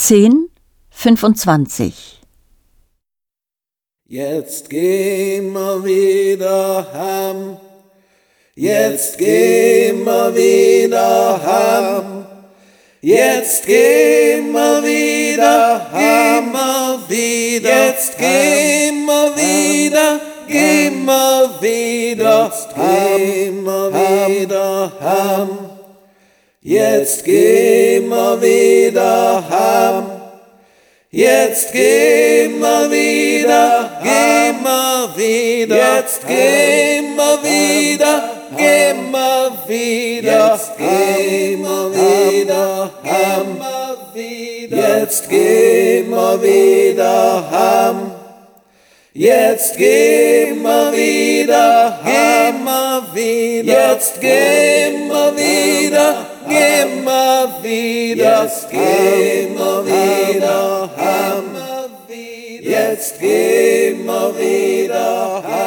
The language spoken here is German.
10,25. Jetzt gehen wir wieder heim, jetzt gehen wir wieder heim, jetzt gehen wir wieder, gehen wir wieder, jetzt gehen wir wieder, gehen wir wieder, gehen wir wieder heim, jetzt gehen wir wieder heim. Jetzt gehen wir wieder, gehen wir wieder, jetzt gehen wir wieder, gehen wir wieder, jetzt gehen wir wieder heim, jetzt gehen wir wieder heim, jetzt gehen wir wieder, gehen wir wieder, jetzt gehen wir wieder, gehen wir wieder, jetzt gehen wir wieder heim, jetzt gehen wir wieder heim.